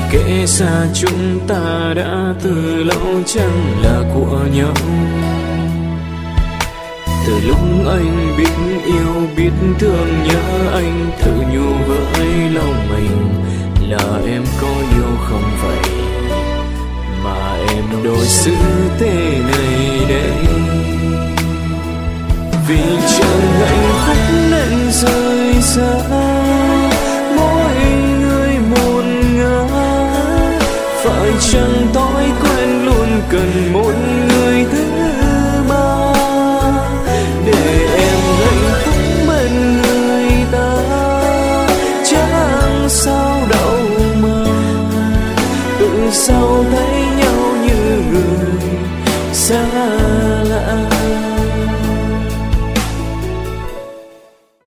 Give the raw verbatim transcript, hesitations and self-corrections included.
kể ra chúng ta đã từ lâu chẳng là của nhau. Từ lúc anh biết yêu biết thương nhớ anh, thử nhủ với lòng mình là em có yêu không vậy, mà em đổi sự thế này đây. Vì chẳng hạnh phúc nên rời xa, mỗi người một ngã. Phải chăng thói quen luôn cần một